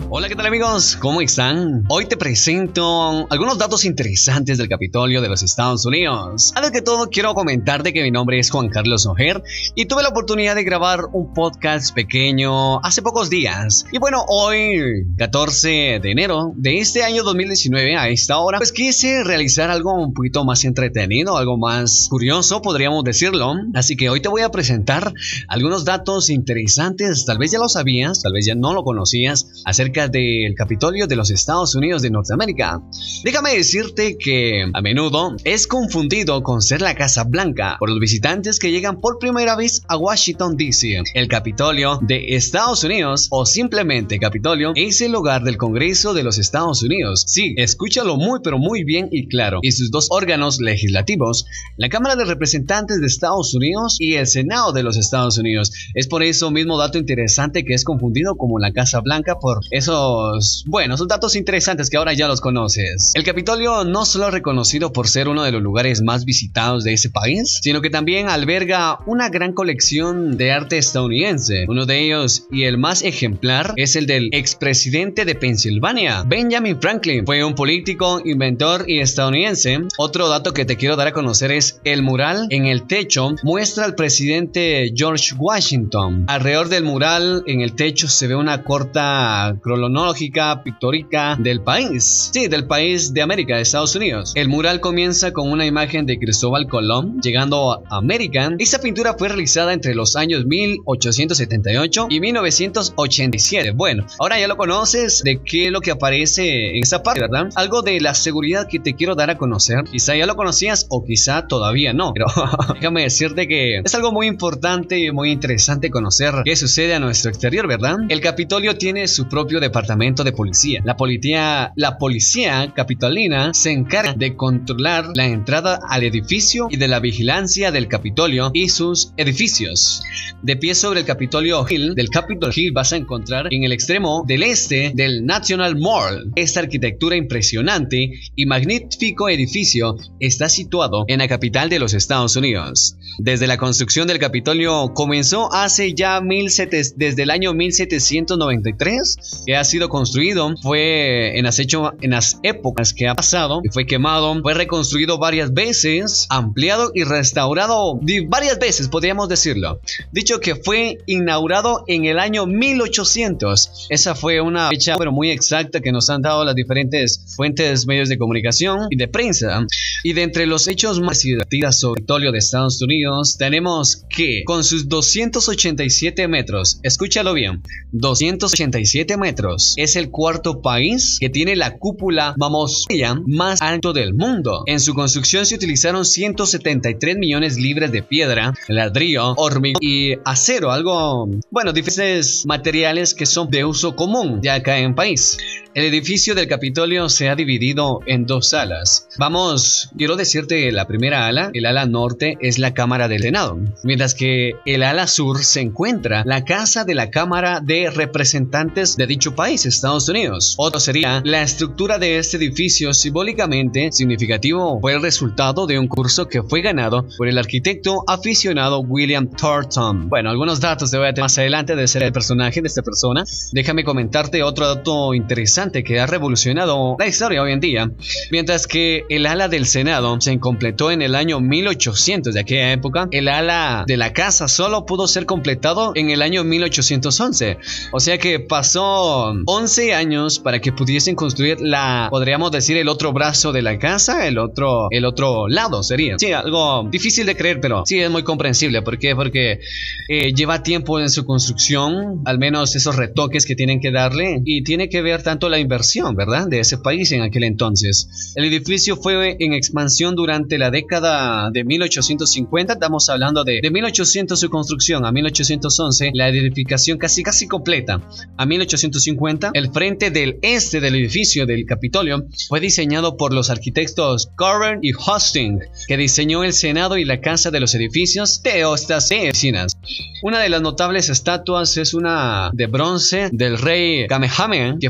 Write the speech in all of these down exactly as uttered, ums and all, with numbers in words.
Hola, ¿qué tal amigos? ¿Cómo están? Hoy te presento algunos datos interesantes del Capitolio de los Estados Unidos. Antes que todo, quiero comentarte que mi nombre es Juan Carlos Ojer y tuve la oportunidad de grabar un podcast pequeño hace pocos días. Y bueno, hoy, catorce de enero de este año dos mil diecinueve, a esta hora, pues quise realizar algo un poquito más entretenido, algo más curioso, podríamos decirlo. Así que hoy te voy a presentar algunos datos interesantes, tal vez ya lo sabías, tal vez ya no lo conocías, acerca del Capitolio de los Estados Unidos de Norteamérica. Déjame decirte que a menudo es confundido con ser la Casa Blanca por los visitantes que llegan por primera vez a Washington D C El Capitolio de Estados Unidos, o simplemente Capitolio, es el hogar del Congreso de los Estados Unidos. Sí, escúchalo muy pero muy bien y claro. Y sus dos órganos legislativos, la Cámara de Representantes de Estados Unidos y el Senado de los Estados Unidos. Es por eso mismo dato interesante que es confundido como la Casa Blanca por esos, bueno, son datos interesantes que ahora ya los conoces. El Capitolio no solo es reconocido por ser uno de los lugares más visitados de ese país, sino que también alberga una gran colección de arte estadounidense. Uno de ellos, y el más ejemplar, es el del expresidente de Pensilvania, Benjamin Franklin. Fue un político, inventor y estadounidense. Otro dato que te quiero dar a conocer es el mural en el techo muestra al presidente George Washington. Alrededor del mural en el techo se ve una corta cronológica pictórica del país, sí, del país de América, de Estados Unidos. El mural comienza con una imagen de Cristóbal Colón llegando a América. Esta pintura fue realizada entre los años mil ochocientos setenta y ocho y mil novecientos ochenta y siete. Bueno, ahora ya lo conoces de qué es lo que aparece en esa parte, ¿verdad? Algo de la seguridad que te quiero dar a conocer. Quizá ya lo conocías o quizá todavía no, pero déjame decirte que es algo muy importante y muy interesante conocer qué sucede a nuestro exterior, ¿verdad? El Capitolio tiene su propio departamento de policía. La policía, la policía capitolina se encarga de controlar la entrada al edificio y de la vigilancia del Capitolio y sus edificios. De pie sobre el Capitolio Hill, del Capitol Hill vas a encontrar en el extremo del este del National Mall. Esta arquitectura impresionante y magnífico edificio está situado en la capital de los Estados Unidos. Desde la construcción del Capitolio comenzó hace ya mil setecientos, desde el año mil setecientos noventa y tres, que ha sido construido, fue en las, hecho, en las épocas que ha pasado, y fue quemado, fue reconstruido varias veces, ampliado y restaurado varias veces, podríamos decirlo. Dicho que fue inaugurado en el año mil ochocientos. Esa fue una fecha pero muy exacta que nos han dado las diferentes fuentes, medios de comunicación y de prensa. Y de entre los hechos más significativos sobre el Capitolio de Estados Unidos, tenemos que con sus doscientos ochenta y siete metros, escúchalo bien, doscientos ochenta y siete metros, es el cuarto país que tiene la cúpula mammosteria más alto del mundo. En su construcción se utilizaron ciento setenta y tres millones libras de piedra, ladrillo, hormigón y acero, algo, bueno, diferentes materiales que son de uso común ya acá en el país. El edificio del Capitolio se ha dividido en dos salas. Vamos, quiero decirte, la primera ala, el ala norte, es la Cámara del Senado, mientras que el ala sur se encuentra la Casa de la Cámara de Representantes de dicho país, Estados Unidos. Otro sería la estructura de este edificio. Simbólicamente significativo fue el resultado de un curso que fue ganado por el arquitecto aficionado William Thornton. Bueno, algunos datos te voy a tener más adelante de ser el personaje de esta persona. Déjame comentarte otro dato interesante que ha revolucionado la historia hoy en día. Mientras que el ala del Senado se completó en el año mil ochocientos de aquella época, el ala de la casa solo pudo ser completado en el año mil ochocientos once. O sea que pasó once años para que pudiesen construir la, podríamos decir, el otro brazo de la casa, el otro, el otro lado sería. Sí, algo difícil de creer, pero sí es muy comprensible. ¿Por qué? Porque eh, lleva tiempo en su construcción, al menos esos retoques que tienen que darle, y tiene que ver tanto la inversión, ¿verdad?, de ese país en aquel entonces. El edificio fue en expansión durante la década de mil ochocientos cincuenta. Estamos hablando de, de mil ochocientos su construcción a mil ochocientos once, la edificación casi casi completa. A mil ochocientos cincuenta, el frente del este del edificio del Capitolio fue diseñado por los arquitectos Carver y Hosting, que diseñó el Senado y la Casa de los Edificios de estas oficinas. Una de las notables estatuas es una de bronce del rey Kamehameha, que fue donada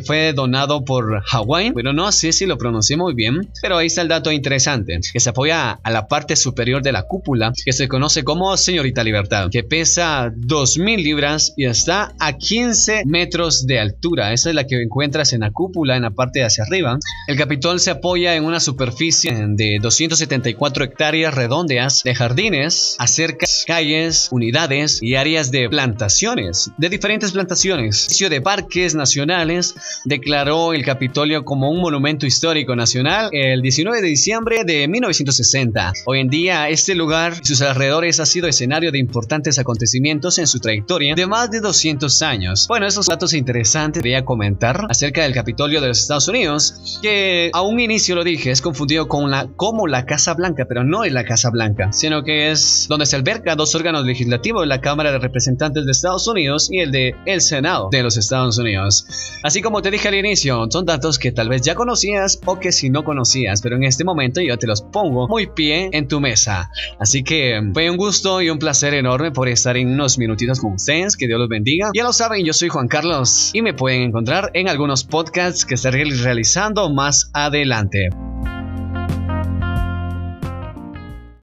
donado por Hawái, pero no sé si lo pronuncié muy bien, pero ahí está el dato interesante, que se apoya a la parte superior de la cúpula, que se conoce como Señorita Libertad, que pesa dos mil libras y está a quince metros de altura. Esa es la que encuentras en la cúpula, en la parte de hacia arriba. El Capitol se apoya en una superficie de doscientas setenta y cuatro hectáreas redondeas de jardines, acercas, calles, unidades y áreas de plantaciones, de diferentes plantaciones. El Servicio de Parques Nacionales declaró el Capitolio como un monumento histórico nacional el diecinueve de diciembre de mil novecientos sesenta. Hoy en día, este lugar y sus alrededores ha sido escenario de importantes acontecimientos en su trayectoria de más de doscientos años. Bueno, esos datos interesantes quería comentar acerca del Capitolio de los Estados Unidos, que a un inicio lo dije, es confundido con la, como la Casa Blanca, pero no es la Casa Blanca, sino que es donde se alberga dos órganos legislativos, la Cámara de Representantes de Estados Unidos y el de el Senado de los Estados Unidos. Así como te dije al inicio, son datos que tal vez ya conocías o que si no conocías, pero en este momento yo te los pongo muy pie en tu mesa. Así que fue un gusto y un placer enorme por estar en unos minutitos con ustedes. Que Dios los bendiga. Ya lo saben, yo soy Juan Carlos y me pueden encontrar en algunos podcasts que estaré realizando más adelante.